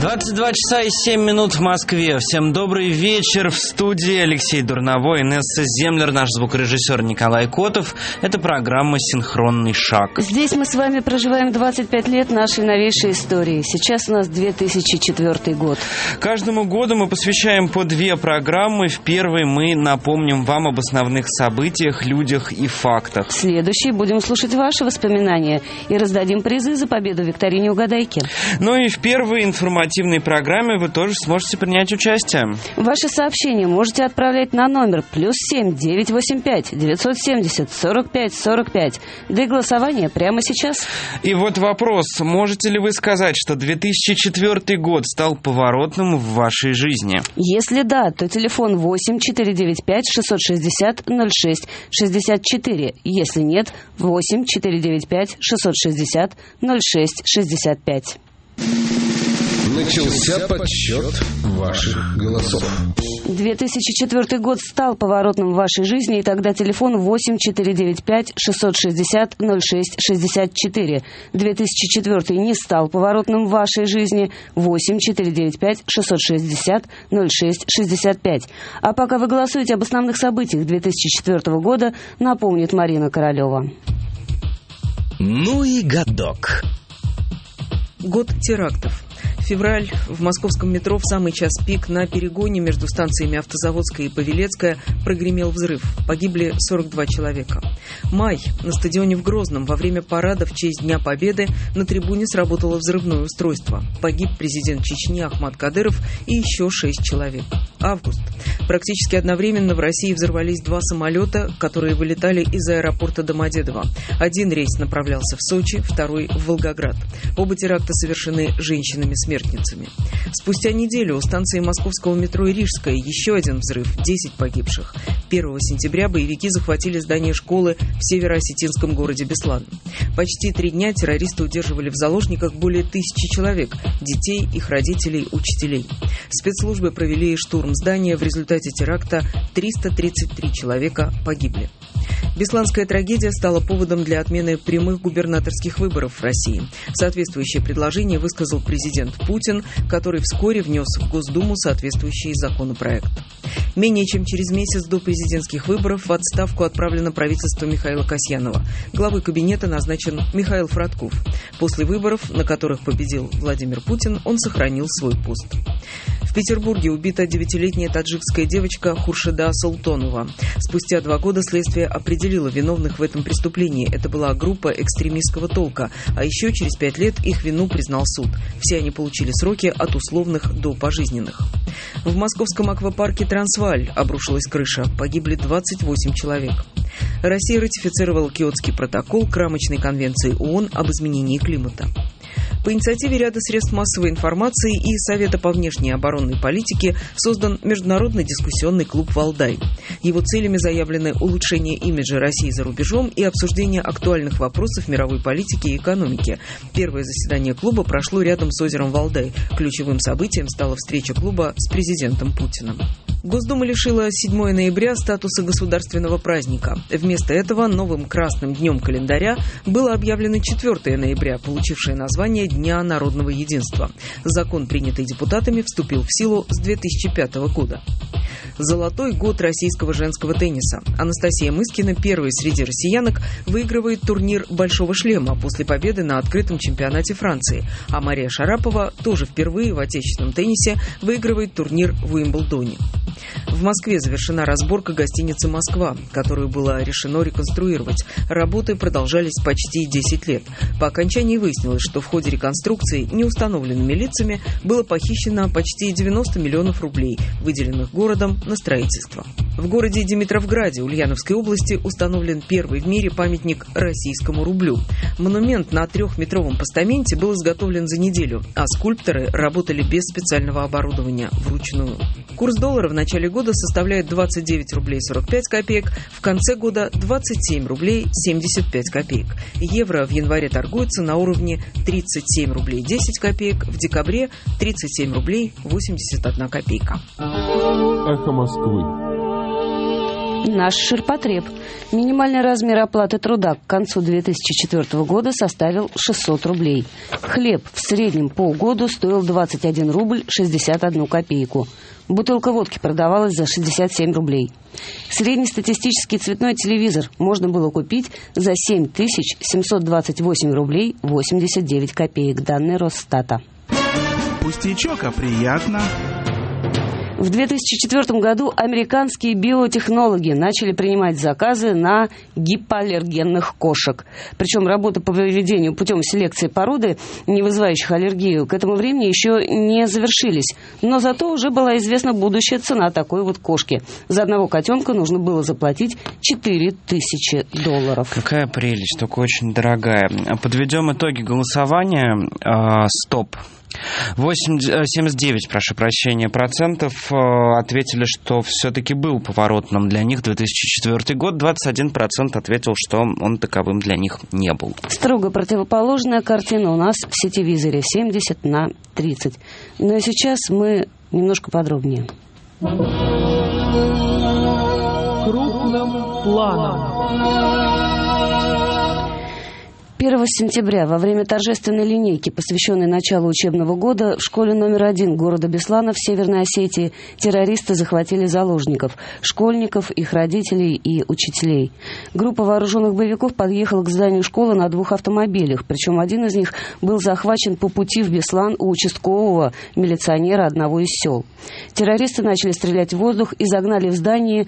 22 часа и 7 минут в Москве. Всем добрый вечер. В студии Алексей Дурновой, Инесса Землер, наш звукорежиссер Николай Котов. Это программа «Синхронный шаг». Здесь мы с вами проживаем 25 лет нашей новейшей истории. Сейчас у нас 2004 год. Каждому году мы посвящаем по 2 программы. В первой мы напомним вам об основных событиях, людях и фактах. В следующей будем слушать ваши воспоминания и раздадим призы за победу в викторине «Угадайки». Ну и в первой информативной программе вы тоже сможете принять участие. Ваши сообщения можете отправлять на номер +7 985 970 45 45. Да и голосование прямо сейчас. И вот вопрос. Можете ли вы сказать, что 2004 год стал поворотным в вашей жизни? Если да, то телефон 8 495 660 06 64. Если нет, 8 495 660 06 65. Начался подсчет ваших голосов. 2004 год стал поворотным в вашей жизни, и тогда телефон 8 495 660 06 64. 2004 не стал поворотным в вашей жизни. 8 495 660 06 65. А пока вы голосуете об основных событиях 2004 года, напомнит Марина Королева. Ну и годок. Год терактов. Февраль. В московском метро в самый час пик на перегоне между станциями Автозаводская и Павелецкая прогремел взрыв. Погибли 42 человека. Май. На стадионе в Грозном во время парада в честь Дня Победы на трибуне сработало взрывное устройство. Погиб президент Чечни Ахмад Кадыров и еще 6 человек. Август. Практически одновременно в России взорвались 2 самолета, которые вылетали из аэропорта Домодедово. Один рейс направлялся в Сочи, второй в Волгоград. Оба теракта совершены женщинами-смертницами. Спустя неделю у станции московского метро Рижская еще один взрыв, 10 погибших. 1 сентября боевики захватили здание школы в северо-осетинском городе Беслан. Почти 3 дня террористы удерживали в заложниках более 1000 человек, детей, их родителей, учителей. Спецслужбы провели штурм здания, в результате теракта 333 человека погибли. Бесланская трагедия стала поводом для отмены прямых губернаторских выборов в России. Соответствующее предложение высказал президент Путин, который вскоре внес в Госдуму соответствующий законопроект. Менее чем через месяц до президентских выборов в отставку отправлено правительство Михаила Касьянова. Главой кабинета назначен Михаил Фродков. После выборов, на которых победил Владимир Путин, он сохранил свой пост. В Петербурге убита 9-летняя таджикская девочка Хуршеда Султонова. Спустя 2 года следствие определило виновных в этом преступлении. Это была группа экстремистского толка, а еще через 5 лет их вину признал суд. Все они получили сроки от условных до пожизненных. В московском аквапарке «Трансвааль» обрушилась крыша. Погибли 28 человек. Россия ратифицировала Киотский протокол к рамочной конвенции ООН об изменении климата. По инициативе ряда средств массовой информации и Совета по внешней и оборонной политике создан Международный дискуссионный клуб «Валдай». Его целями заявлены улучшение имиджа России за рубежом и обсуждение актуальных вопросов мировой политики и экономики. Первое заседание клуба прошло рядом с озером Валдай. Ключевым событием стала встреча клуба с президентом Путиным. Госдума лишила 7 ноября статуса государственного праздника. Вместо этого новым красным днем календаря было объявлено 4 ноября, получившее название Дня народного единства. Закон, принятый депутатами, вступил в силу с 2005 года. Золотой год российского женского тенниса. Анастасия Мыскина, первой среди россиянок, выигрывает турнир «Большого шлема» после победы на открытом чемпионате Франции. А Мария Шарапова тоже впервые в отечественном теннисе выигрывает турнир в Уимблдоне. В Москве завершена разборка гостиницы «Москва», которую было решено реконструировать. Работы продолжались почти 10 лет. По окончании выяснилось, что в ходе реконструкции неустановленными лицами было похищено почти 90 миллионов рублей, выделенных городом на строительство. В городе Димитровграде Ульяновской области установлен первый в мире памятник российскому рублю. Монумент на 3-метровом постаменте был изготовлен за неделю, а скульпторы работали без специального оборудования, вручную. Курс доллара в начале года составляет 29 рублей 45 копеек, в конце года 27 рублей 75 копеек. Евро в январе торгуется на уровне 37 рублей 10 копеек, в декабре 37 рублей 81 копейка. Эхо Москвы. Наш ширпотреб. Минимальный размер оплаты труда к концу 2004 года составил 600 рублей. Хлеб в среднем по году стоил 21 рубль 61 копейку. Бутылка водки продавалась за 67 рублей. Среднестатистический цветной телевизор можно было купить за 7728 рублей 89 копеек. Данные Росстата. Пустячок, а приятно. В 2004 году американские биотехнологи начали принимать заказы на гипоаллергенных кошек. Причем работы по выведению путем селекции породы, не вызывающих аллергию, к этому времени еще не завершились. Но зато уже была известна будущая цена такой вот кошки. За одного котенка нужно было заплатить $4000. Какая прелесть, только очень дорогая. Подведем итоги голосования. Стоп. 79, прошу прощения, процентов ответили, что все-таки был поворотным для них 2004 год. 21% ответил, что он таковым для них не был. Строго противоположная картина у нас в сетевизоре 70/30. Но сейчас мы немножко подробнее. Крупным планом. 1 сентября во время торжественной линейки, посвященной началу учебного года, в школе номер 1 города Беслана в Северной Осетии террористы захватили заложников, школьников, их родителей и учителей. Группа вооруженных боевиков подъехала к зданию школы на 2 автомобилях, причем один из них был захвачен по пути в Беслан у участкового милиционера одного из сел. Террористы начали стрелять в воздух и загнали в здание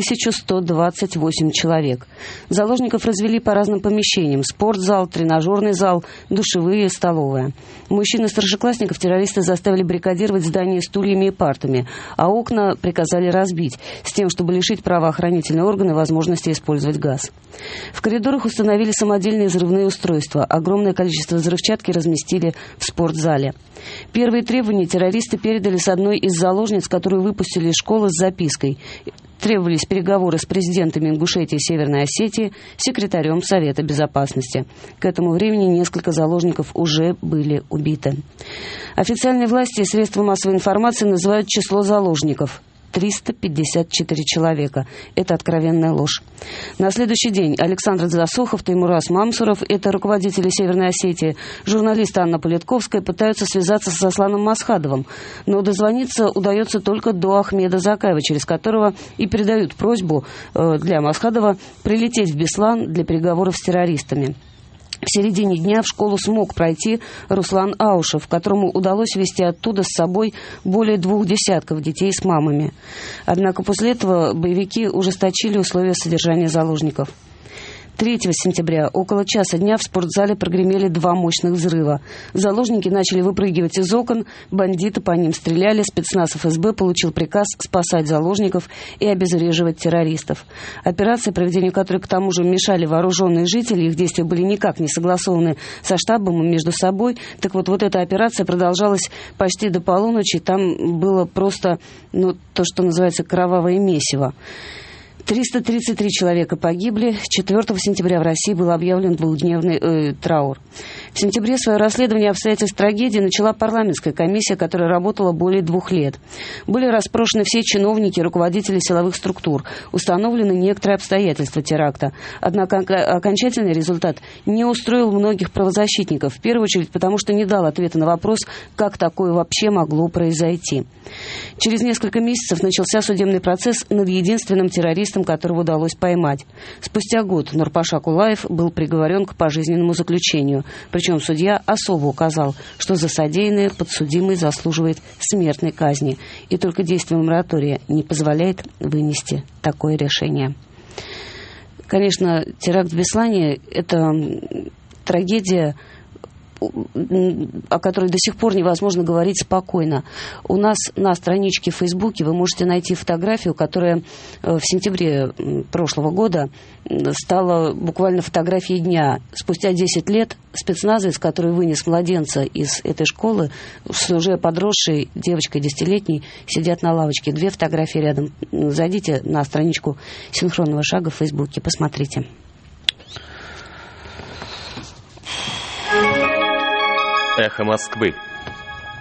1128 человек. Заложников развели по разным помещениям: спортзал, тренажерный зал, душевые, столовая. Мужчин и старшеклассников террористы заставили баррикадировать здание стульями и партами, а окна приказали разбить, с тем, чтобы лишить правоохранительные органы возможности использовать газ. В коридорах установили самодельные взрывные устройства. Огромное количество взрывчатки разместили в спортзале. Первые требования террористы передали с одной из заложниц, которую выпустили из школы, с запиской. Требовались переговоры с президентами Ингушетии и Северной Осетии, секретарем Совета Безопасности. К этому времени несколько заложников уже были убиты. Официальные власти и средства массовой информации называют число заложников — 354 человека. Это откровенная ложь. На следующий день Александр Засохов, Таймураз Мамсуров, это руководители Северной Осетии, журналист Анна Политковская пытаются связаться с Асланом Масхадовым, но дозвониться удается только до Ахмеда Закаева, через которого и передают просьбу для Масхадова прилететь в Беслан для переговоров с террористами. В середине дня в школу смог пройти Руслан Аушев, которому удалось везти оттуда с собой более 20 детей с мамами. Однако после этого боевики ужесточили условия содержания заложников. 3 сентября около часа дня в спортзале прогремели 2 мощных взрыва. Заложники начали выпрыгивать из окон, бандиты по ним стреляли, спецназ ФСБ получил приказ спасать заложников и обезвреживать террористов. Операция, проведению которой к тому же мешали вооруженные жители, их действия были никак не согласованы со штабом и между собой. Так вот эта операция продолжалась почти до полуночи, там было просто, то, что называется, кровавое месиво. 333 человека погибли. 4 сентября в России был объявлен двухдневный траур. В сентябре свое расследование обстоятельств трагедии начала парламентская комиссия, которая работала более 2 лет. Были расспрошены все чиновники, руководители силовых структур. Установлены некоторые обстоятельства теракта. Однако окончательный результат не устроил многих правозащитников. В первую очередь потому, что не дал ответа на вопрос, как такое вообще могло произойти. Через несколько месяцев начался судебный процесс над единственным террористом, которого удалось поймать. Спустя год Нурпаша Кулаев был приговорен к пожизненному заключению. Причем судья особо указал, что за содеянное подсудимый заслуживает смертной казни. И только действие моратория не позволяет вынести такое решение. Конечно, теракт в Беслане – это трагедия, о которой до сих пор невозможно говорить спокойно. У нас на страничке в Фейсбуке вы можете найти фотографию, которая в сентябре прошлого года стала буквально фотографией дня. Спустя 10 лет спецназовец, который вынес младенца из этой школы, с уже подросшей девочкой 10-летней, сидят на лавочке. 2 фотографии рядом. Зайдите на страничку «Синхронного шага» в Фейсбуке, посмотрите. Эхо Москвы.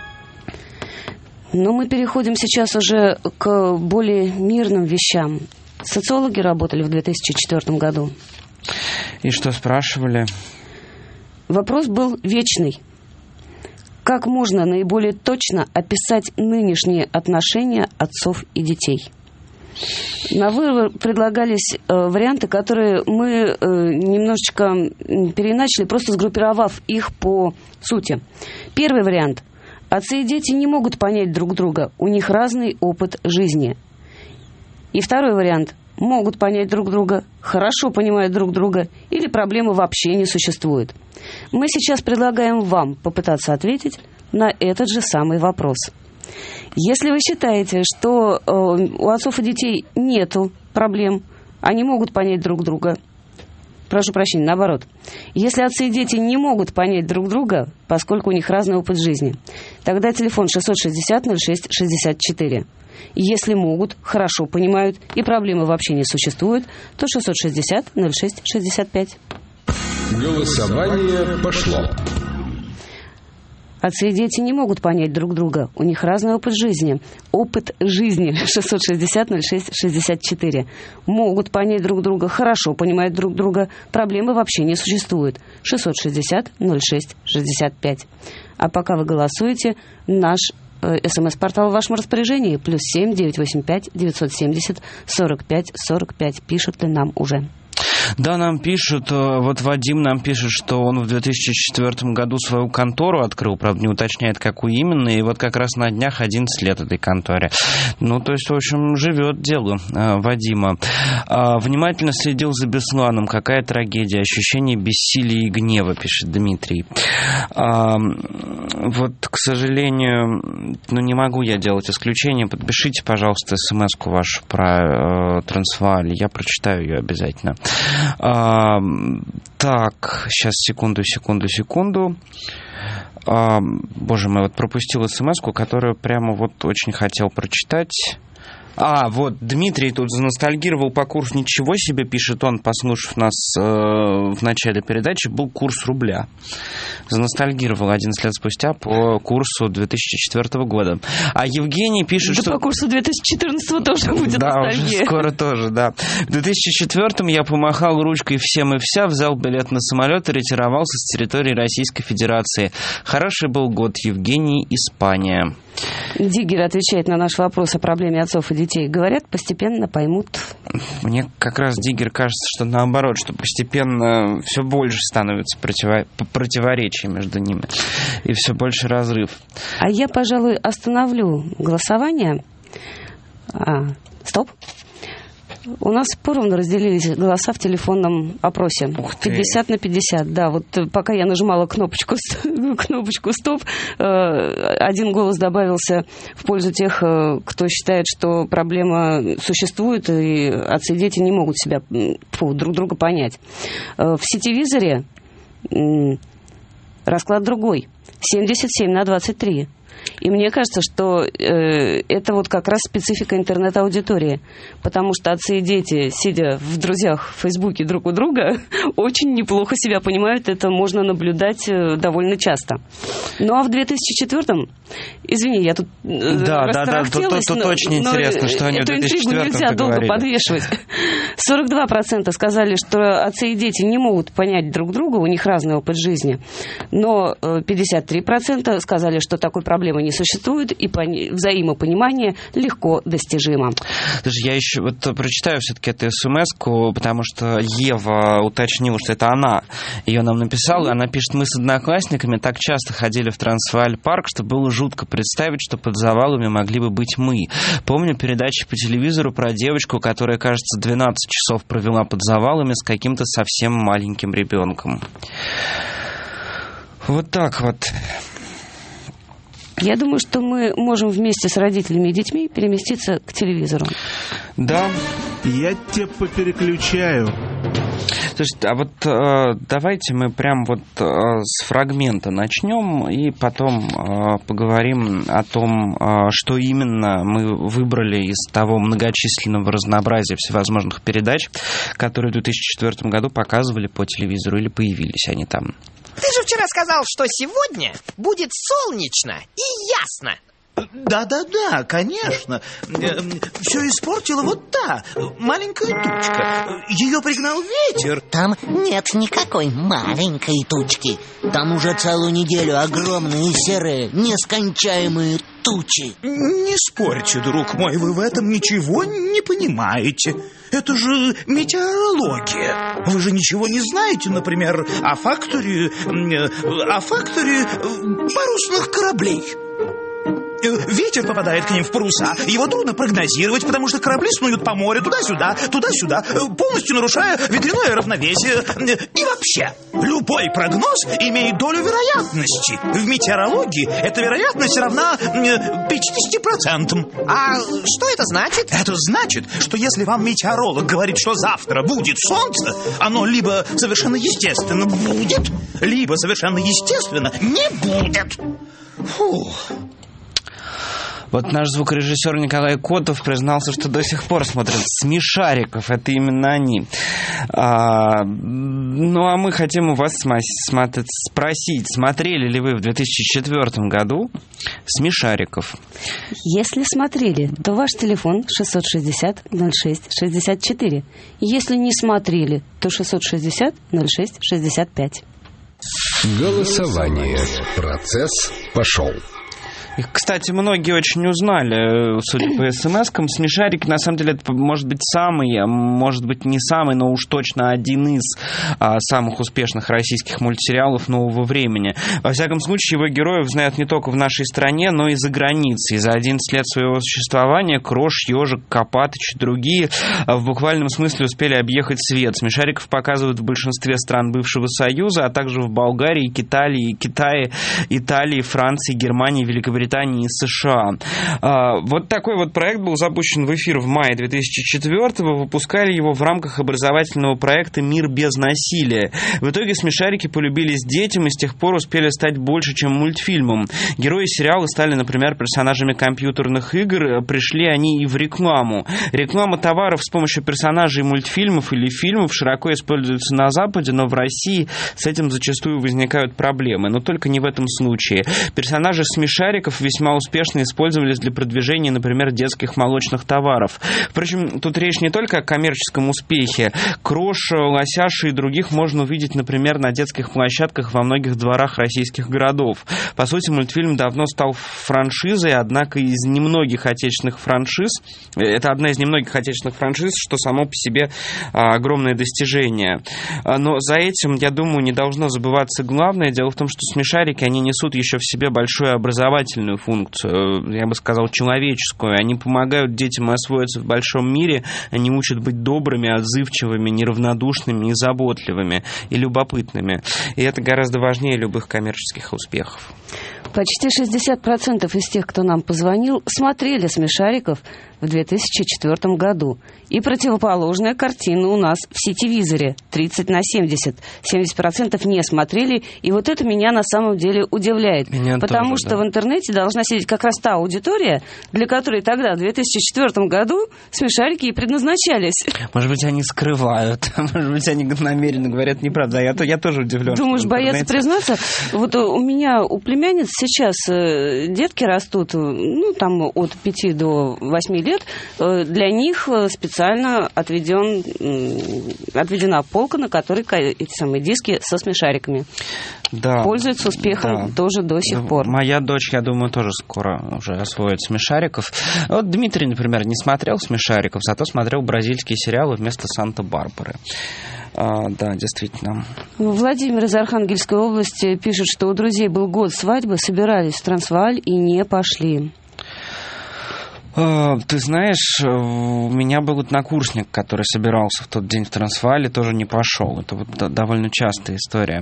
Но мы переходим сейчас уже к более мирным вещам. Социологи работали в 2004 году. И что спрашивали? Вопрос был вечный. Как можно наиболее точно описать нынешние отношения отцов и детей? На выбор предлагались варианты, которые мы немножечко переиначили, просто сгруппировав их по сути. Первый вариант. Отцы и дети не могут понять друг друга, у них разный опыт жизни. И второй вариант. Могут понять друг друга, хорошо понимают друг друга, или проблемы вообще не существует. Мы сейчас предлагаем вам попытаться ответить на этот же самый вопрос. Если вы считаете, что у отцов и детей нету проблем, они могут понять друг друга, прошу прощения, наоборот. Если отцы и дети не могут понять друг друга, поскольку у них разный опыт жизни, тогда телефон 660-06-64. Если могут, хорошо понимают и проблемы вообще не существует, то 660-06-65. Голосование пошло. Отцы и дети не могут понять друг друга. У них разный опыт жизни. Опыт жизни 660-06-64. Могут понять друг друга, хорошо понимают друг друга. Проблемы вообще не существует. 660-06-65. А пока вы голосуете, наш СМС-портал в вашем распоряжении. +7 985 970 45 45. Пишут ли нам уже? Да, нам пишут, вот Вадим нам пишет, что он в 2004 году свою контору открыл, правда, не уточняет, какую именно, и вот как раз на днях 11 лет этой конторе. Ну, то есть, в общем, живет дело Вадима. Внимательно следил за Бесланом, какая трагедия, ощущение бессилия и гнева, пишет Дмитрий. Вот, к сожалению, не могу я делать исключение. Подпишите, пожалуйста, смс-ку вашу про Трансвааль, я прочитаю ее обязательно. Так, сейчас, секунду. Боже мой, вот пропустил смс-ку, которую прямо вот очень хотел прочитать. Вот Дмитрий тут заностальгировал по курсу. Ничего себе, пишет он, послушав нас в начале передачи, был курс рубля. Заностальгировал 11 лет спустя по курсу 2004 года. А Евгений пишет, да что... по курсу 2014 тоже будет ностальгия. Да, уже скоро тоже, да. В 2004 я помахал ручкой всем и вся, взял билет на самолет и ретировался с территории Российской Федерации. Хороший был год, Евгений, Испания. Диггер отвечает на наш вопрос о проблеме отцов и детей. Говорят, постепенно поймут. Мне как раз, Диггер, кажется, что наоборот, что постепенно все больше становится противоречий между ними. И все больше разрыв. А я, пожалуй, остановлю голосование. Стоп. У нас поровну разделились голоса в телефонном опросе. 50/50, да. Вот пока я нажимала кнопочку «Стоп», один голос добавился в пользу тех, кто считает, что проблема существует, и отцы и дети не могут друг друга понять. В сетевизоре расклад другой. 77/23. И мне кажется, что это вот как раз специфика интернет-аудитории. Потому что отцы и дети, сидя в друзьях в Фейсбуке друг у друга, очень неплохо себя понимают. Это можно наблюдать довольно часто. Ну а в 2004-м, извини, я тут растарахтелась, тут очень интересно, что они в 2004-м интригу нельзя долго подвешивать. 42% сказали, что отцы и дети не могут понять друг друга, у них разный опыт жизни. Но 53% сказали, что такой проблемы не существует, и взаимопонимание легко достижимо. Слушай, я еще вот прочитаю все-таки эту смс-ку, потому что Ева уточнила, что это она ее нам написала. Она пишет: мы с одноклассниками так часто ходили в Трансвааль парк, что было жутко представить, что под завалами могли бы быть мы. Помню передачи по телевизору про девочку, которая, кажется, 12 часов провела под завалами с каким-то совсем маленьким ребенком. Вот так вот. Я думаю, что мы можем вместе с родителями и детьми переместиться к телевизору. Да. Я тебя попереключаю. Слушайте, а вот давайте мы прям вот с фрагмента начнем и потом поговорим о том, что именно мы выбрали из того многочисленного разнообразия всевозможных передач, которые в 2004 году показывали по телевизору или появились они там. Ты же вчера сказал, что сегодня будет солнечно и ясно. Да, конечно. Все испортила вот та маленькая тучка. Ее пригнал ветер. Там нет никакой маленькой тучки. Там уже целую неделю огромные серые, нескончаемые тучи. Не спорьте, друг мой, вы в этом ничего не понимаете. Это же метеорология. Вы же ничего не знаете, например, о факторе парусных кораблей. Ветер попадает к ним в паруса. Его трудно прогнозировать, потому что корабли снуют по морю туда-сюда, полностью нарушая ветряное равновесие. И вообще, любой прогноз имеет долю вероятности. В метеорологии эта вероятность равна 50%. А что это значит? Это значит, что если вам метеоролог говорит, что завтра будет солнце, оно либо совершенно естественно будет, либо совершенно естественно не будет. Фух. Вот наш звукорежиссер Николай Котов признался, что до сих пор смотрит «Смешариков». Это именно они. Ну, а мы хотим у вас спросить, смотрели ли вы в 2004 году «Смешариков»? Если смотрели, то ваш телефон 660-06-64. Если не смотрели, то 660-06-65. Голосование. Процесс пошел. Кстати, многие очень узнали, судя по смс-кам, «Смешарики», на самом деле, это может быть самый, может быть не самый, но уж точно один из самых успешных российских мультсериалов нового времени. Во всяком случае, его героев знают не только в нашей стране, но и за границей. За 11 лет своего существования Крош, Ежик, Копатыч и другие в буквальном смысле успели объехать свет. «Смешариков» показывают в большинстве стран бывшего Союза, а также в Болгарии, Китае, Италии, Франции, Германии, Великобритании и США. Вот такой вот проект был запущен в эфир в мае 2004-го. Выпускали его в рамках образовательного проекта «Мир без насилия». В итоге «Смешарики» полюбились детям и с тех пор успели стать больше, чем мультфильмом. Герои сериала стали, например, персонажами компьютерных игр. Пришли они и в рекламу. Реклама товаров с помощью персонажей мультфильмов или фильмов широко используется на Западе, но в России с этим зачастую возникают проблемы. Но только не в этом случае. Персонажи «Смешариков» весьма успешно использовались для продвижения, например, детских молочных товаров. Впрочем, тут речь не только о коммерческом успехе. Крош, Лосяша и других можно увидеть, например, на детских площадках во многих дворах российских городов. По сути, мультфильм давно стал франшизой, однако из немногих отечественных франшиз, это одна из немногих отечественных франшиз, что само по себе огромное достижение. Но за этим, я думаю, не должно забываться главное. Дело в том, что «Смешарики», они несут еще в себе большую образовательную функцию, я бы сказал, человеческую. Они помогают детям освоиться в большом мире, они учат быть добрыми, отзывчивыми, неравнодушными и заботливыми, и любопытными. И это гораздо важнее любых коммерческих успехов. Почти 60% из тех, кто нам позвонил, смотрели «Смешариков» в 2004 году. И противоположная картина у нас в сетевизоре 30/70. 70% не смотрели, и вот это меня на самом деле удивляет. Потому что в интернете должна сидеть как раз та аудитория, для которой тогда, в 2004 году, «Смешарики» и предназначались. Может быть, они скрывают, может быть, они намеренно говорят неправду. Я тоже удивлен. Думаешь, боятся признаться? Вот у меня, у племянниц сейчас детки растут, ну, там, от 5 до 8 лет. Для них специально отведена полка, на которой эти самые диски со смешариками. Да. Пользуются успехом тоже до сих пор. Моя дочь, я думаю, тоже скоро уже освоит «Смешариков». Вот Дмитрий, например, не смотрел «Смешариков», зато смотрел бразильские сериалы вместо «Санта-Барбары». Да, действительно. Владимир из Архангельской области пишет, что у друзей был год свадьбы, собирались в Трансвааль и не пошли. Ты знаешь, у меня был однокурсник, который собирался в тот день в Трансваале, тоже не пошел. Это вот довольно частая история.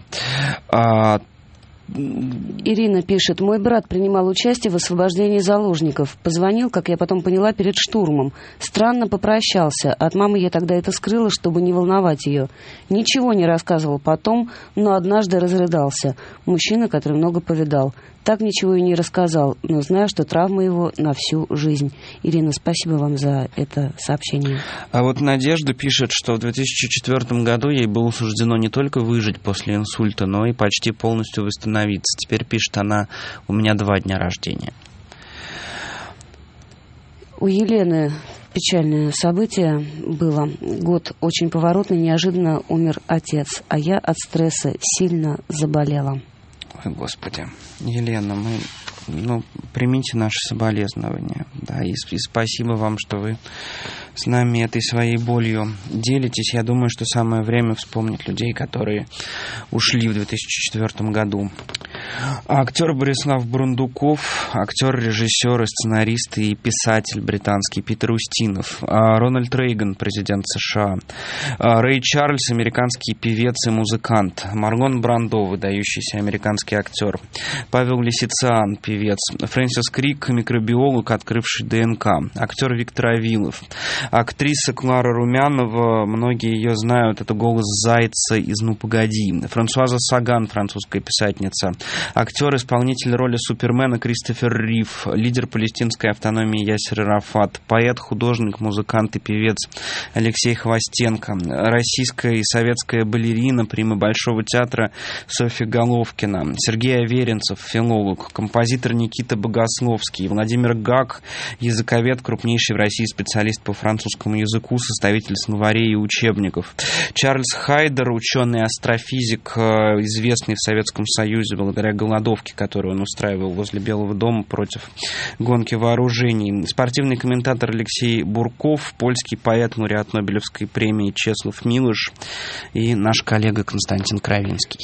Ирина пишет: мой брат принимал участие в освобождении заложников. Позвонил, как я потом поняла, перед штурмом. Странно попрощался. От мамы я тогда это скрыла, чтобы не волновать ее. Ничего не рассказывал потом, но однажды разрыдался. Мужчина, который много повидал. Так ничего и не рассказал, но знаю, что травма его на всю жизнь. Ирина, спасибо вам за это сообщение. А вот Надежда пишет, что в 2004 году ей было суждено не только выжить после инсульта, но и почти полностью восстановиться. Теперь, пишет она, у меня 2 дня рождения. У Елены печальное событие было. Год очень поворотный, неожиданно умер отец, а я от стресса сильно заболела. Ой, Господи. Елена, примите наши соболезнования. Да, и спасибо вам, что вы с нами этой своей болью делитесь. Я думаю, что самое время вспомнить людей, которые ушли в 2004 году. Актер Борислав Бурундуков, актер, режиссер, сценарист и писатель британский Питер Устинов, Рональд Рейган, президент США, Рэй Чарльз, американский певец и музыкант, Марлон Брандо, выдающийся американский актер, Павел Лисицыан, певец, Фрэнсис Крик, микробиолог, открывший ДНК, актер Виктор Авилов, актриса Клара Румянова, многие ее знают, это голос Зайца из «Ну, погоди», Франсуаза Саган, французская писательница, актер-исполнитель роли Супермена Кристофер Рив, лидер палестинской автономии Ясер Арафат, поэт, художник, музыкант и певец Алексей Хвостенко, российская и советская балерина, прима Большого театра Софья Головкина, Сергей Аверинцев, филолог, композитор Никита Богословский, Владимир Гак, языковед, крупнейший в России специалист по французскому языку, составитель словарей и учебников, Чарльз Хайдер, ученый-астрофизик, известный в Советском Союзе благодаря голодовке, которую он устраивал возле Белого дома против гонки вооружений. Спортивный комментатор Алексей Бурков, польский поэт, лауреат Нобелевской премии Чеслав Милош и наш коллега Константин Кравинский.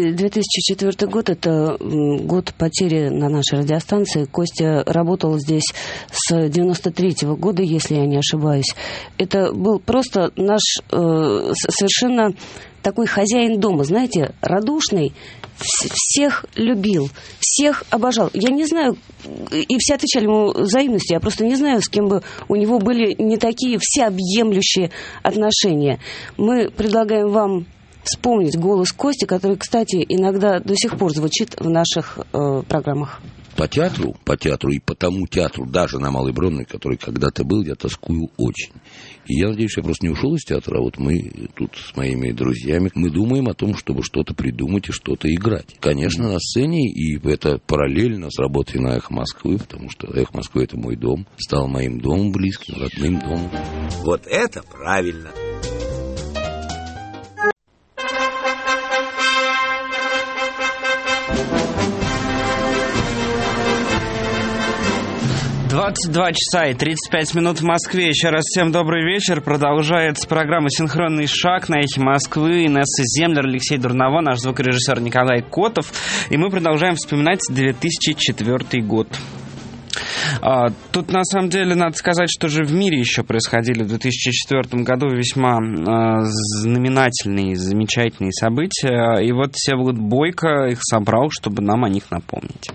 2004 год – это год потери на нашей радиостанции. Костя работал здесь с 93-го года, если я не ошибаюсь. Это был просто наш совершенно такой хозяин дома, знаете, радушный, всех любил, всех обожал. Я не знаю, и все отвечали ему взаимностью, я просто не знаю, с кем бы у него были не такие всеобъемлющие отношения. Мы предлагаем вам вспомнить голос Кости, который, кстати, иногда до сих пор звучит в наших программах. По театру и по тому театру, даже на Малой Бронной, который когда-то был, я тоскую очень. И я надеюсь, я просто не ушел из театра, а вот мы тут с моими друзьями, мы думаем о том, чтобы что-то придумать и что-то играть. Конечно, на сцене, и это параллельно с работой на «Эхо Москвы», потому что «Эхо Москвы» — это мой дом, стал моим домом близким, родным домом. Вот это правильно! «22 часа и 35 минут в Москве». Еще раз всем добрый вечер. Продолжается программа «Синхронный шаг» на «Эхе Москвы». Инесса Землер, Алексей Дурново, наш звукорежиссер Николай Котов. И мы продолжаем вспоминать 2004 год. Тут, на самом деле, надо сказать, что же в мире еще происходили в 2004 году весьма знаменательные, замечательные события. И вот Всеволод Бойко их собрал, чтобы нам о них напомнить.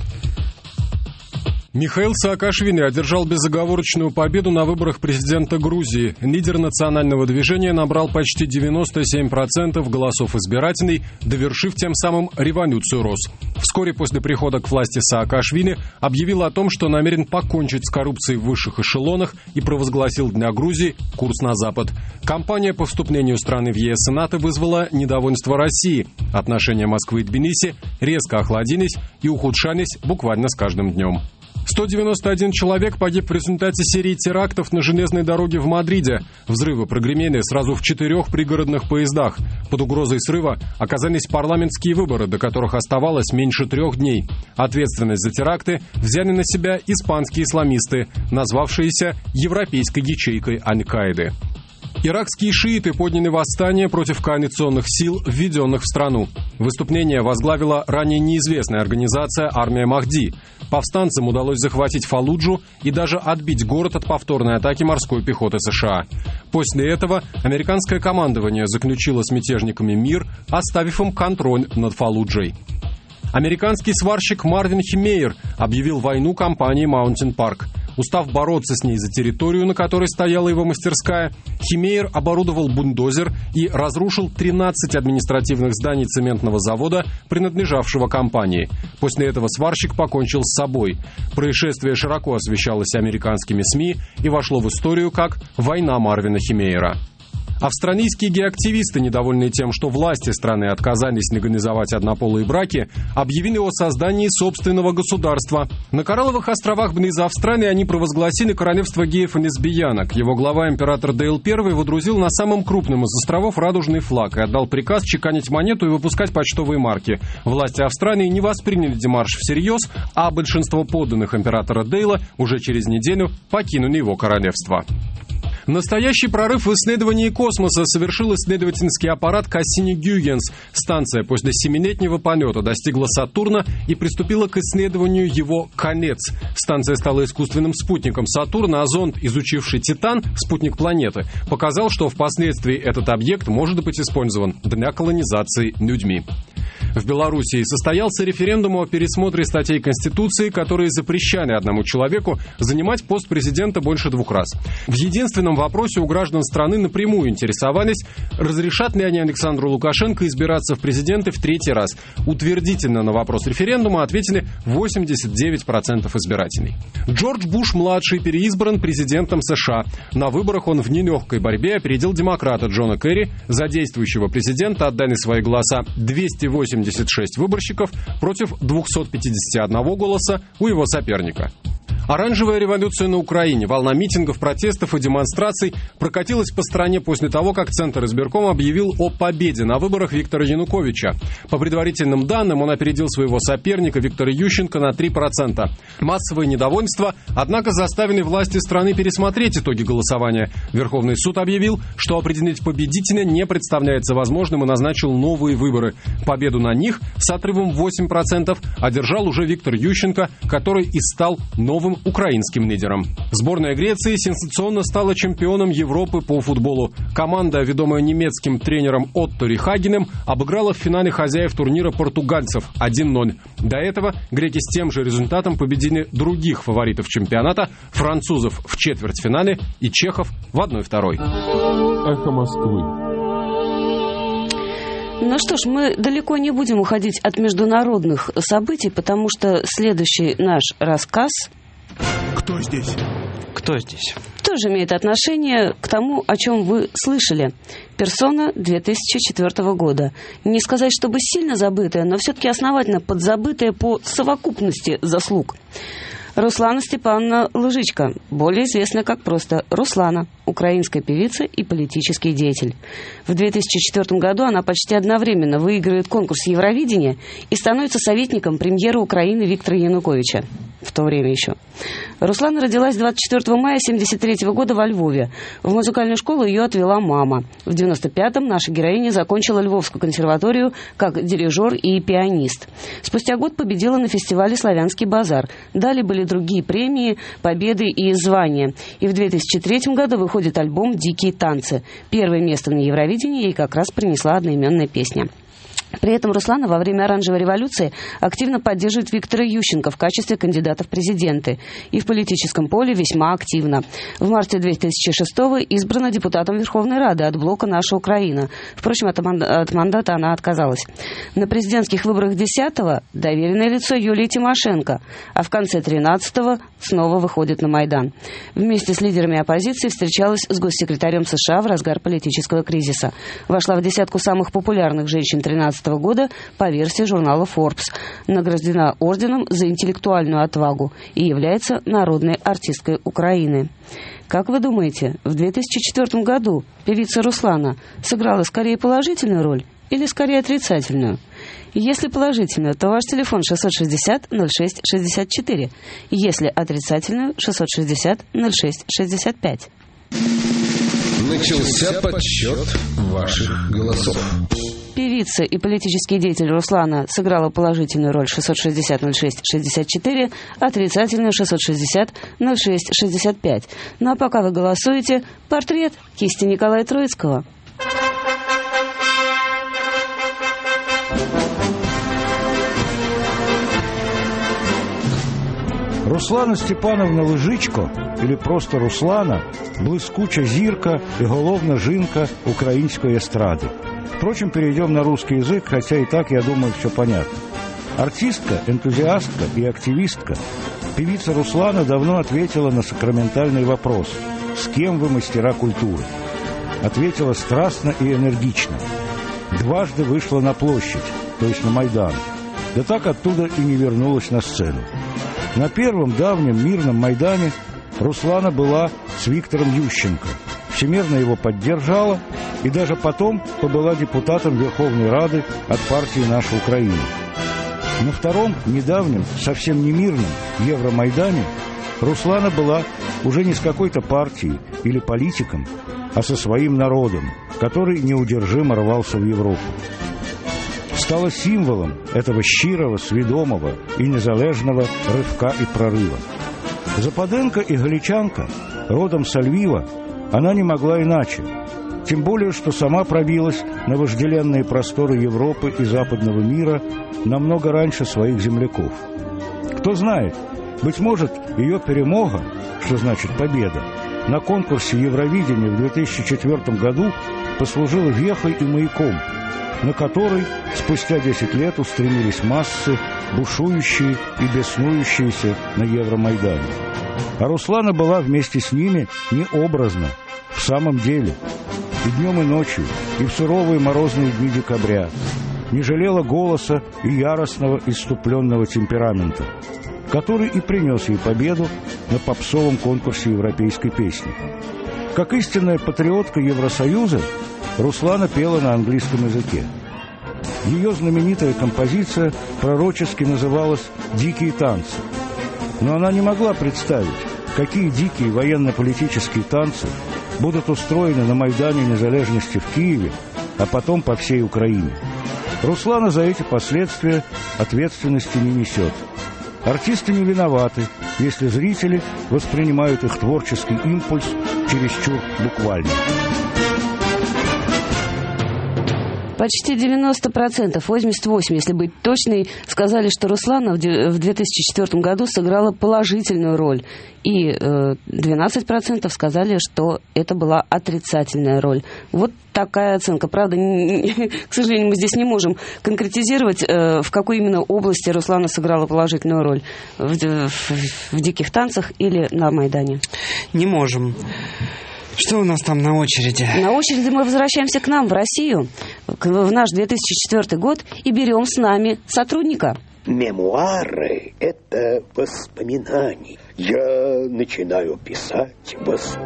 Михаил Саакашвили одержал безоговорочную победу на выборах президента Грузии. Лидер национального движения набрал почти 97% голосов избирателей, довершив тем самым революцию РОС. Вскоре после прихода к власти Саакашвили объявил о том, что намерен покончить с коррупцией в высших эшелонах и провозгласил для Грузии курс на Запад. Кампания по вступлению страны в ЕС и НАТО вызвала недовольство России. Отношения Москвы и Тбилиси резко охладились и ухудшались буквально с каждым днем. 191 человек погиб в результате серии терактов на железной дороге в Мадриде. Взрывы прогремели сразу в 4 пригородных поездах. Под угрозой срыва оказались парламентские выборы, до которых оставалось меньше 3 дней. Ответственность за теракты взяли на себя испанские исламисты, назвавшиеся европейской ячейкой Аль-Каиды. Иракские шииты подняли восстание против коалиционных сил, введенных в страну. Выступление возглавила ранее неизвестная организация «Армия Махди». Повстанцам удалось захватить Фаллуджу и даже отбить город от повторной атаки морской пехоты США. После этого американское командование заключило с мятежниками мир, оставив им контроль над Фаллуджей. Американский сварщик Марвин Химейер объявил войну компании Mountain Park. Устав бороться с ней за территорию, на которой стояла его мастерская, Химейер оборудовал бульдозер и разрушил 13 административных зданий цементного завода, принадлежавшего компании. После этого сварщик покончил с собой. Происшествие широко освещалось американскими СМИ и вошло в историю как «Война Марвина Химейера». Австралийские геактивисты, недовольные тем, что власти страны отказались легализовать однополые браки, объявили о создании собственного государства. На Коралловых островах близ Австралии они провозгласили королевство геев и лесбиянок. Его глава, император Дейл I, водрузил на самом крупном из островов радужный флаг и отдал приказ чеканить монету и выпускать почтовые марки. Власти Австралии не восприняли демарш всерьез, а большинство подданных императора Дейла уже через неделю покинули его королевство. Настоящий прорыв в исследовании космоса совершил исследовательский аппарат Кассини-Гюйгенс. Станция после 7-летнего полета достигла Сатурна и приступила к исследованию его колец. Станция стала искусственным спутником Сатурна, а зонд, изучивший Титан, спутник планеты, показал, что впоследствии этот объект может быть использован для колонизации людьми. В Белоруссии состоялся референдум о пересмотре статей Конституции, которые запрещали одному человеку занимать пост президента больше 2 раз. В единственном вопросе у граждан страны напрямую интересовались, разрешат ли они Александру Лукашенко избираться в президенты в 3-й раз. Утвердительно на вопрос референдума ответили 89% избирателей. Джордж Буш-младший переизбран президентом США. На выборах он в нелегкой борьбе опередил демократа Джона Керри. За действующего президента отдали свои голоса 286 выборщиков против 251 голоса у его соперника. Оранжевая революция на Украине. Волна митингов, протестов и демонстраций прокатилась по стране после того, как Центр избирком объявил о победе на выборах Виктора Януковича. По предварительным данным, он опередил своего соперника Виктора Ющенко на 3%. Массовое недовольство, однако, заставили власти страны пересмотреть итоги голосования. Верховный суд объявил, что определить победителя не представляется возможным и назначил новые выборы. Победу на них с отрывом 8% одержал уже Виктор Ющенко, который и стал новым украинским лидером. Сборная Греции сенсационно стала чемпионом Европы по футболу. Команда, ведомая немецким тренером Отто Рихагенем, обыграла в финале хозяев турнира португальцев 1-0. До этого греки с тем же результатом победили других фаворитов чемпионата, французов в четвертьфинале и чехов в 1/2. Эхо Москвы. Ну что ж, мы далеко не будем уходить от международных событий, потому что следующий наш рассказ... Кто здесь? Кто здесь? Тоже имеет отношение к тому, о чем вы слышали. Персона 2004 года. Не сказать, чтобы сильно забытая, но все-таки основательно подзабытая по совокупности заслуг. Руслана Степановна Лужичко, более известная как просто Руслана, украинская певица и политический деятель. В 2004 году она почти одновременно выигрывает конкурс Евровидения и становится советником премьера Украины Виктора Януковича. В то время еще. Руслана родилась 24 мая 1973 года во Львове. В музыкальную школу ее отвела мама. В 1995-м наша героиня закончила Львовскую консерваторию как дирижер и пианист. Спустя год победила на фестивале «Славянский базар». Далее были другие премии, победы и звания. И в 2003 году выходит альбом «Дикие танцы». Первое место на Евровидении ей как раз принесла одноименная песня. При этом Руслана во время Оранжевой революции активно поддерживает Виктора Ющенко в качестве кандидата в президенты и в политическом поле весьма активно. В марте 2006-го избрана депутатом Верховной Рады от блока «Наша Украина». Впрочем, от мандата она отказалась. На президентских выборах 10-го доверенное лицо Юлии Тимошенко, а в конце 13-го снова выходит на Майдан. Вместе с лидерами оппозиции встречалась с госсекретарем США в разгар политического кризиса. Вошла в десятку самых популярных женщин 13 года по версии журнала Forbes, награждена орденом за интеллектуальную отвагу и является народной артисткой Украины. Как вы думаете, в 2004 году певица Руслана сыграла скорее положительную роль или скорее отрицательную? Если положительную, то ваш телефон 660-06-64. Если отрицательную, 660-06-65. Начался подсчет ваших голосов. Певица и политический деятель Руслана сыграла положительную роль 660-06-64, отрицательную 660-06-65. Ну а пока вы голосуете, портрет кисти Николая Троицкого. Руслана Степановна Лужичко, или просто Руслана, блискуча зірка і головна жінка української естради. Впрочем, перейдем на русский язык, хотя и так, я думаю, все понятно. Артистка, энтузиастка и активистка, певица Руслана давно ответила на сакраментальный вопрос: с кем вы мастера культуры? ответила страстно и энергично. Дважды вышла на площадь, то есть на Майдан, да так оттуда и не вернулась на сцену. На первом давнем мирном Майдане Руслана была с Виктором Ющенко, всемирно его поддержала и даже потом побыла депутатом Верховной Рады от партии «Наша Украина». На втором, недавнем, совсем не мирном Евромайдане Руслана была уже не с какой-то партией или политиком, а со своим народом, который неудержимо рвался в Европу. Стала символом этого щирого, свідомого и незалежного рывка и прорыва. Западенко и галичанка, родом со Львива, она не могла иначе. Тем более, что сама пробилась на вожделенные просторы Европы и западного мира намного раньше своих земляков. Кто знает, быть может, ее перемога, что значит победа, на конкурсе Евровидения в 2004 году послужила вехой и маяком, на который спустя 10 лет устремились массы, бушующие и беснующиеся на Евромайдане. А Руслана была вместе с ними не образно, в самом деле. И днем, и ночью, и в суровые морозные дни декабря не жалела голоса и яростного исступленного темперамента, который и принес ей победу на попсовом конкурсе европейской песни. Как истинная патриотка Евросоюза, Руслана пела на английском языке. Ее знаменитая композиция пророчески называлась «Дикие танцы». Но она не могла представить, какие дикие военно-политические танцы будут устроены на Майдане Незалежности в Киеве, а потом по всей Украине. Руслана за эти последствия ответственности не несет. Артисты не виноваты, если зрители воспринимают их творческий импульс чересчур буквально. Почти 90%, 88%, если быть точной, сказали, что Руслана в 2004 году сыграла положительную роль. И 12% сказали, что это была отрицательная роль. Вот такая оценка. Правда, к сожалению, мы здесь не можем конкретизировать, в какой именно области Руслана сыграла положительную роль. В «Диких танцах» или на Майдане. Не можем. Что у нас там на очереди? На очереди мы возвращаемся к нам, в Россию, в наш 2004 год, и берем с нами сотрудника. Мемуары – это воспоминания. Я начинаю писать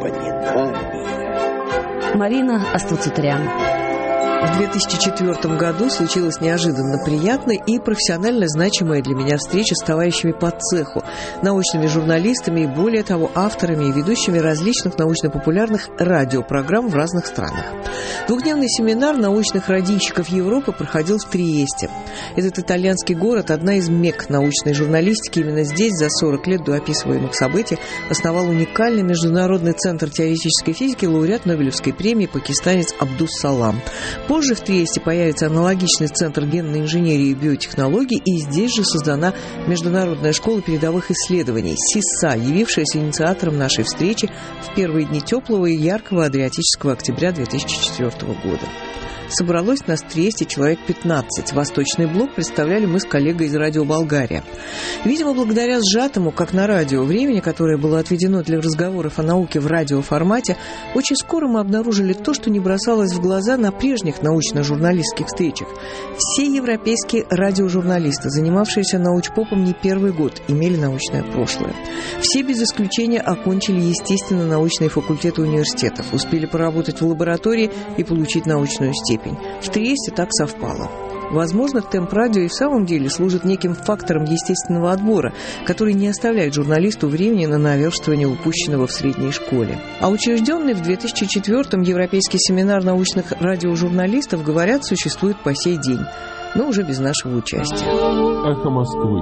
воспоминания. Марина Астуцитарян. В 2004 году случилась неожиданно приятная и профессионально значимая для меня встреча с товарищами по цеху, научными журналистами и, более того, авторами и ведущими различных научно-популярных радиопрограмм в разных странах. Двухдневный семинар научных радийщиков Европы проходил в Триесте. Этот итальянский город – одна из мекк научной журналистики. Именно здесь за 40 лет до описываемых событий основал уникальный международный центр теоретической физики лауреат Нобелевской премии пакистанец Абдус Салам. Позже в Триесте появится аналогичный центр генной инженерии и биотехнологий, и здесь же создана Международная школа передовых исследований СИСА, явившаяся инициатором нашей встречи в первые дни теплого и яркого адриатического октября 2004 года. Собралось нас в Триесте человек 15. Восточный блок представляли мы с коллегой из «Радио Болгария». Видимо, благодаря сжатому, как на радио, времени, которое было отведено для разговоров о науке в радиоформате, очень скоро мы обнаружили то, что не бросалось в глаза на прежних научно-журналистских встречах. Все европейские радиожурналисты, занимавшиеся научпопом не первый год, имели научное прошлое. Все без исключения окончили естественно-научные факультеты университетов, успели поработать в лаборатории и получить научную степень. В Триесте так совпало. Возможно, темп-радио и в самом деле служит неким фактором естественного отбора, который не оставляет журналисту времени на наверстывание упущенного в средней школе. А учрежденный в 2004-м Европейский семинар научных радиожурналистов, говорят, существует по сей день, но уже без нашего участия. Эхо Москвы.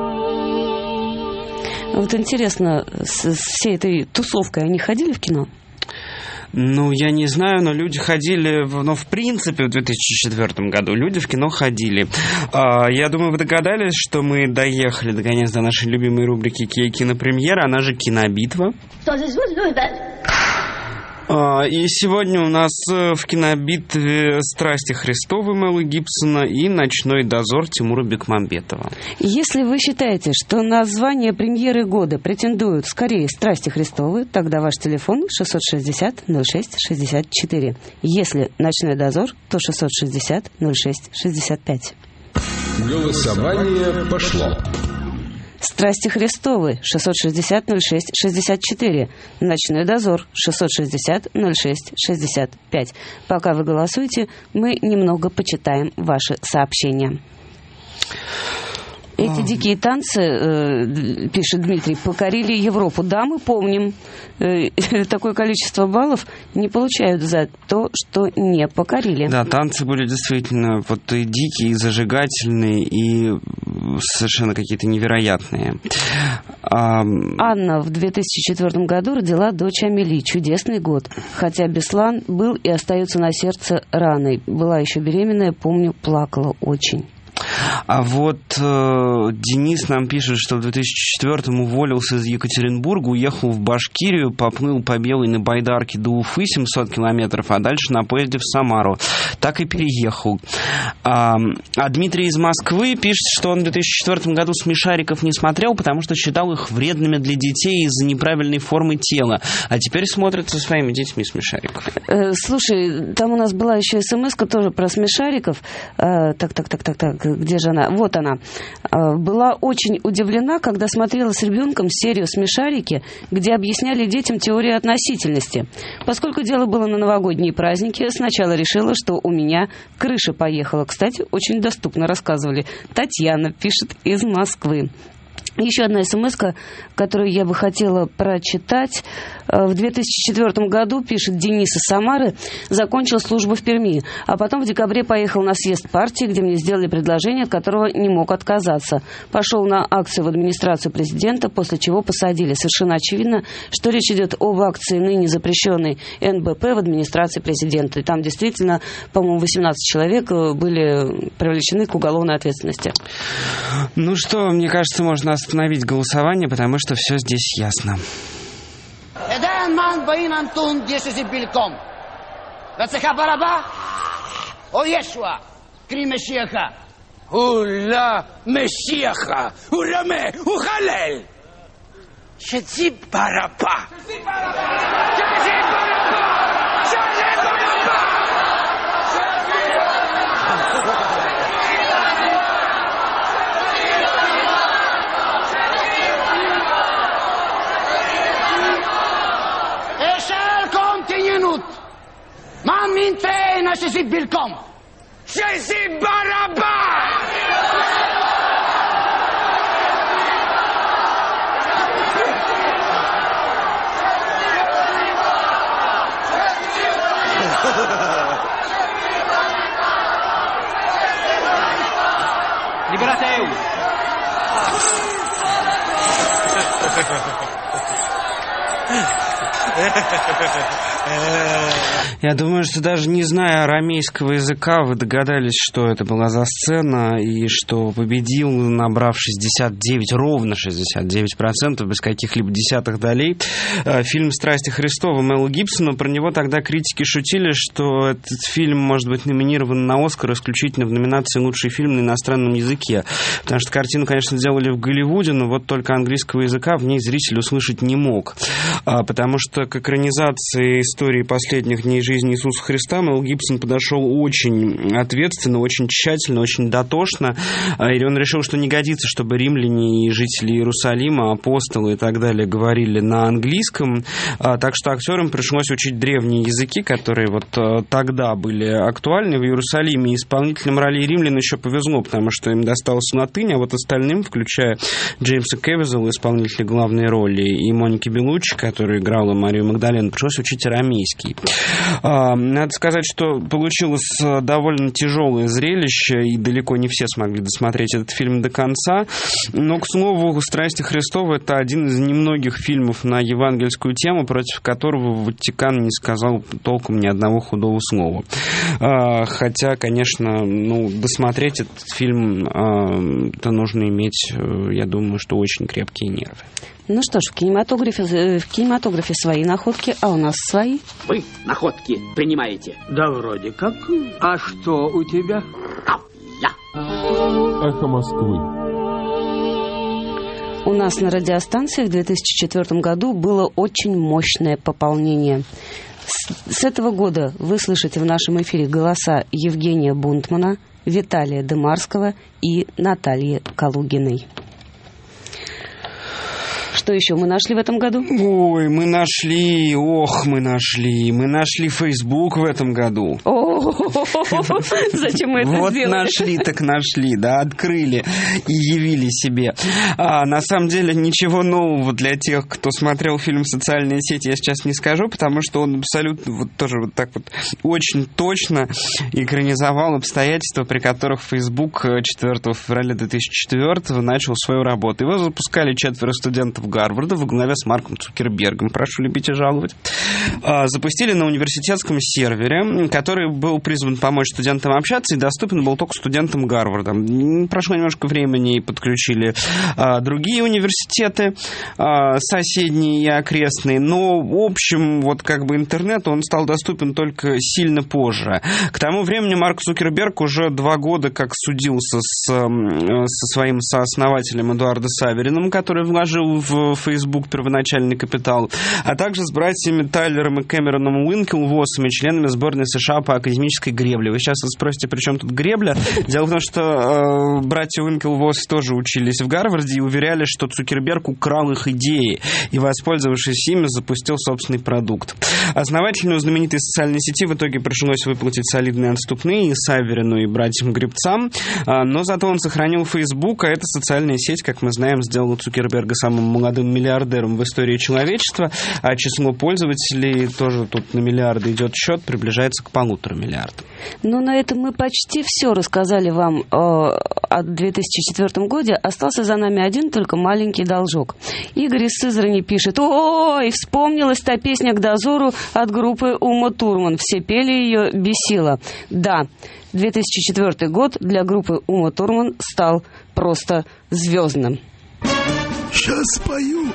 Вот интересно, с всей этой тусовкой они ходили в кино? Ну, я не знаю, но люди ходили, в принципе, в 2004 году люди в кино ходили. Я думаю, вы догадались, что мы доехали, наконец, до нашей любимой рубрики «Кинопремьера», она же «Кинобитва». И сегодня у нас в кинобитве «Страсти Христовы» Мэла Гибсона и «Ночной дозор» Тимура Бекмамбетова. Если вы считаете, что на звание премьеры года претендуют скорее «Страсти Христовы», тогда ваш телефон 660-06-64. Если «Ночной дозор», то 660-06-65. Голосование пошло. «Страсти Христовы» 660-06-64. «Ночной дозор» 660-06-65. Пока вы голосуете, мы немного почитаем ваши сообщения. Эти дикие танцы, пишет Дмитрий, покорили Европу. Да, мы помним. Такое количество баллов не получают за то, что не покорили. Да, танцы были действительно вот и дикие, и зажигательные, и совершенно какие-то невероятные. Анна в 2004 году родила дочь Амели. Чудесный год. Хотя Беслан был и остается на сердце раной. Была еще беременная, помню, плакала очень. А вот Денис нам пишет, что в 2004-м уволился из Екатеринбурга, уехал в Башкирию, поплыл по Белой на байдарке до Уфы 700 километров, а дальше на поезде в Самару. Так и переехал. А Дмитрий из Москвы пишет, что он в 2004 году «Смешариков» не смотрел, потому что считал их вредными для детей из-за неправильной формы тела. А теперь смотрит со своими детьми «Смешариков». Слушай, там у нас была еще смс-ка тоже про «Смешариков». Так, где же она? Вот она. Была очень удивлена, когда смотрела с ребенком серию «Смешарики», где объясняли детям теорию относительности. Поскольку дело было на новогодние праздники, сначала решила, что у меня крыша поехала. Кстати, очень доступно рассказывали. Татьяна пишет из Москвы. Еще одна смс-ка, которую я бы хотела прочитать. В 2004 году, пишет Денис из Самары, закончил службу в Перми, а потом в декабре поехал на съезд партии, где мне сделали предложение, от которого не мог отказаться. Пошел на акцию в администрацию президента, после чего посадили. Совершенно очевидно, что речь идет об акции, ныне запрещенной НБП в администрации президента. И там действительно, по-моему, 18 человек были привлечены к уголовной ответственности. Ну что, мне кажется, можно остановить голосование, потому что все здесь ясно. Ура, Мессиаха! Ураме! Ухалель! Шети бараба! Man mintre na shesi bilkom. Shesi baraba. Liberateu. Я думаю, что даже не зная арамейского языка, вы догадались, что это была за сцена, и что победил, набрав 69, ровно 69%, без каких-либо десятых долей, фильм «Страсти Христовы» Мэла Гибсона. Про него тогда критики шутили, что этот фильм может быть номинирован на «Оскар» исключительно в номинации «Лучший фильм на иностранном языке». Потому что картину, конечно, делали в Голливуде, но вот только английского языка в ней зритель услышать не мог. Потому что к экранизации истории последних дней жизни Иисуса Христа Мэл Гибсон подошел очень ответственно, очень тщательно, очень дотошно. И он решил, что не годится, чтобы римляне и жители Иерусалима, апостолы и так далее говорили на английском. Так что актерам пришлось учить древние языки, которые вот тогда были актуальны в Иерусалиме. И исполнителям ролей римлян еще повезло, потому что им досталась латынь, а вот остальным, включая Джеймса Кэвизела, исполнителя главной роли, и Моники Белуччи, которая играла Марию Магдалену, пришлось учить арамейский. Надо сказать, что получилось довольно тяжелое зрелище, и далеко не все смогли досмотреть этот фильм до конца. Но, к слову, «Страсти Христовы» — это один из немногих фильмов на евангельскую тему, против которого Ватикан не сказал толком ни одного худого слова. Хотя, конечно, досмотреть этот фильм, это нужно иметь, я думаю, что очень крепкие нервы. Ну что ж, в кинематографе свои находки, а у нас свои. Вы находки принимаете? Да вроде как. А что у тебя? Эхо Москвы. У нас на радиостанции в 2004 году было очень мощное пополнение. С этого года вы слышите в нашем эфире голоса Евгения Бунтмана, Виталия Дымарского и Натальи Калугиной. Что еще мы нашли в этом году? Ой, мы нашли Facebook в этом году. Зачем мы это сделали? Вот нашли, так нашли, да, открыли и явили себе. На самом деле ничего нового для тех, кто смотрел фильм «Социальные сети», я сейчас не скажу, потому что он абсолютно вот тоже вот так вот очень точно экранизовал обстоятельства, при которых Facebook 4 февраля 2004 начал свою работу. Его запускали 4 студентов Гарварда во главе с Марком Цукербергом, прошу любить и жаловать. Запустили на университетском сервере, который был призван помочь студентам общаться и доступен был только студентам Гарварда. Прошло немножко времени и подключили другие университеты, соседние и окрестные, но в общем вот как бы интернет, он стал доступен только сильно позже. К тому времени Марк Цукерберг уже 2 года как судился со своим сооснователем Эдуардом Савериным, который вложил в Facebook первоначальный капитал, а также с братьями Тайлером и Кэмероном Уинклвоссами, членами сборной США по академической гребле. Вы сейчас спросите, при чем тут гребля? Дело в том, что братья Уинклвосс тоже учились в Гарварде и уверяли, что Цукерберг украл их идеи и, воспользовавшись ими, запустил собственный продукт. Основателю знаменитой социальной сети в итоге пришлось выплатить солидные отступные и Саверину, и братьям-гребцам, но зато он сохранил Facebook, а эта социальная сеть, как мы знаем, сделала Цукерберга самым молодым миллиардером в истории человечества, а число пользователей тоже тут на миллиарды идет счет, приближается к 1,5 миллиарда. Ну, на этом мы почти все рассказали вам о 2004 году. Остался за нами один только маленький должок. Игорь из Сызрани пишет: «Ой, вспомнилась та песня «К дозору» от группы Ума Турман. Все пели ее, бесило». Да, 2004 год для группы Ума Турман стал просто звездным. Сейчас спою.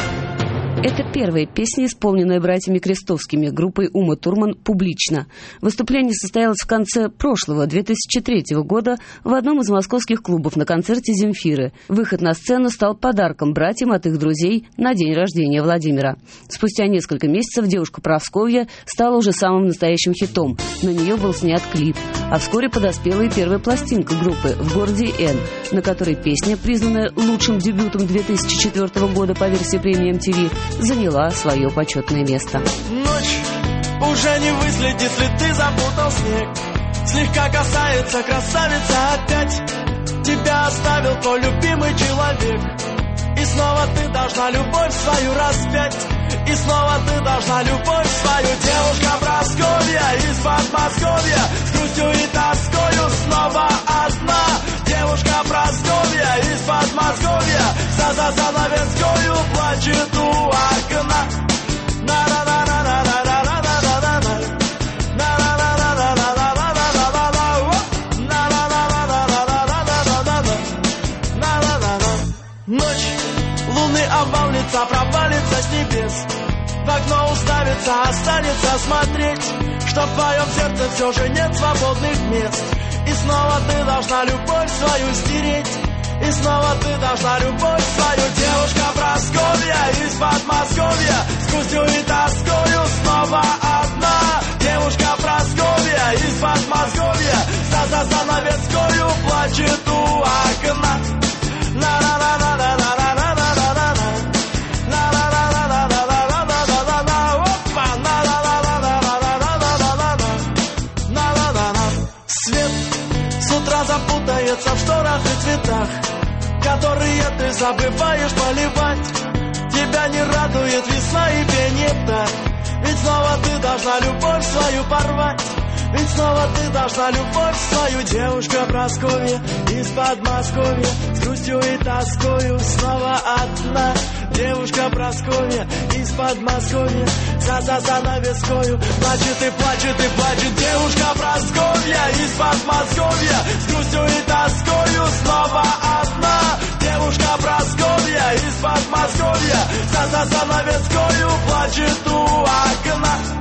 Это первая песня, исполненная братьями Крестовскими, группой Ума Турман, публично. Выступление состоялось в конце прошлого, 2003 года, в одном из московских клубов на концерте «Земфиры». Выход на сцену стал подарком братьям от их друзей на день рождения Владимира. Спустя несколько месяцев девушка Прасковья стала уже самым настоящим хитом. На нее был снят клип. А вскоре подоспела и первая пластинка группы «В городе Н», на которой песня, признанная лучшим дебютом 2004 года по версии премии MTV, заняла свое почетное место. Ночь уже не выследит следы, запутал снег. Слегка касается красавица опять. Тебя оставил твой любимый человек. И снова ты должна любовь свою распять. И снова ты должна любовь свою. Девушка Прасковья из Подмосковья, с грустью и тоскою снова одна. Девушка Прасковья из Подмосковья, за занавескою плачет у окна. Ночь, лунный овал лица провалится с небес. В окно уставится, останется смотреть, что в твоем сердце все же нет свободных мест. И снова ты должна любовь свою стереть. И снова ты должна любовь свою. Девушка Прасковья из Подмосковья, с грустью и тоскою снова одна. Девушка Прасковья из Подмосковья, за занавескою плачет у окна. Свет с утра запутается в шторах и цветах, которые ты забываешь поливать. Тебя не радует весна и пение птах. Ведь снова ты должна любовь свою порвать. Ведь снова ты должна любовь свою. Девушка Прасковья из Подмосковья, с грустью и тоскою снова одна. Девушка Прасковья из Подмосковья, за занавескою плачет и плачет и плачет. Девушка Прасковья из Подмосковья, с грустью и тоскою снова одна. Девушка Прасковья из Подмосковья, за занавеской плачет у окна.